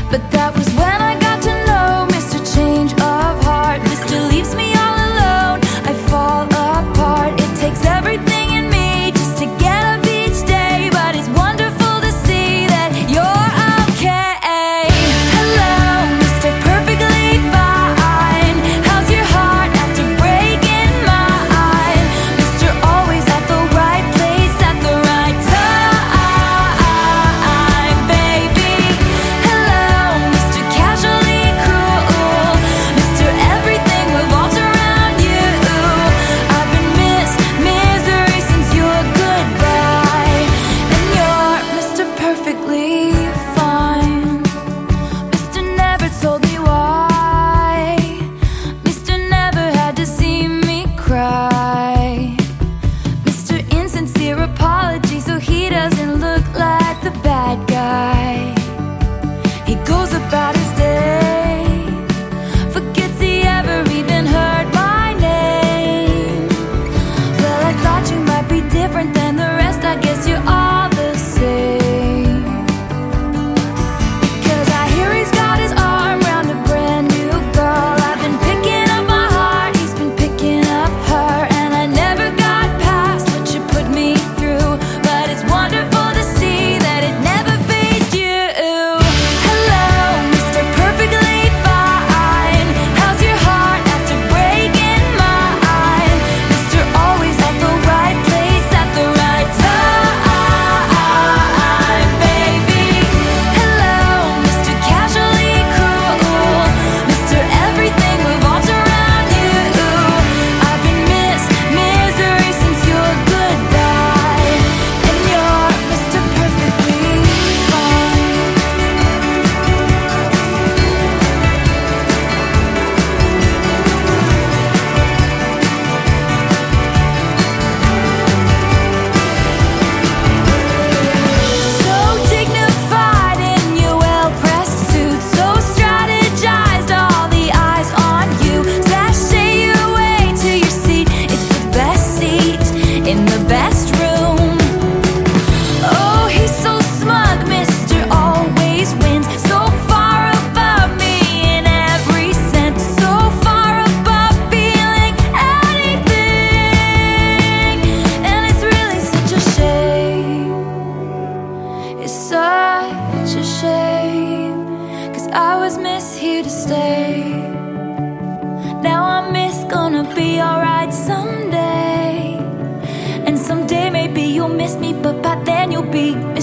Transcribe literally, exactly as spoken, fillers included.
But that was when I got to know Mister Change of Heart. Mister leaves me all alone, I fall apart. It takes everything in me just to get up each day, but it's wonderful to see that you're okay. Hello, Mister Perfectly Fine. How's your heart after breaking mine? Mister Always at the right place at the right time, baby. Hello, Mister Casually Cruel. Mister Everything revolves around you. I've been Miss Misery since your goodbye, and you're Mister Perfectly Fine. Mister Never told me why. Mister Never had to see me cry. Mister Insincere apology so he doesn't look like the bad guy. He goes about his day, forgets he ever even heard my name. Well, I thought you might be different than the rest. I guess you're all the same. Because I hear he's got his arm around a brand new girl. I've been picking up my heart, he's been picking up her, and I never got past what you put me through. But it's wonderful to see that it never fazed you. Hello, Mister Perfectly Fine. How's your heart after breaking mine? Mister Always at the right place at the right time, baby. Hello, Mister Casually Cruel. Mister Everything revolves around you. I've been Miss Misery since your goodbye, and you're Mister Perfectly Fine. So dignified in your well-pressed suit, so strategized, all the eyes on you. Sashay your way to your seat, it's the best seat in the best room. Oh, he's so smug, Mister Always wins, so far above me in every sense, so far above feeling anything. And it's really such a shame, it's such a shame, 'cause I was Miss here to stay. Now I'm Miss gonna be alright someday. And someday maybe you'll miss me, but by then you'll be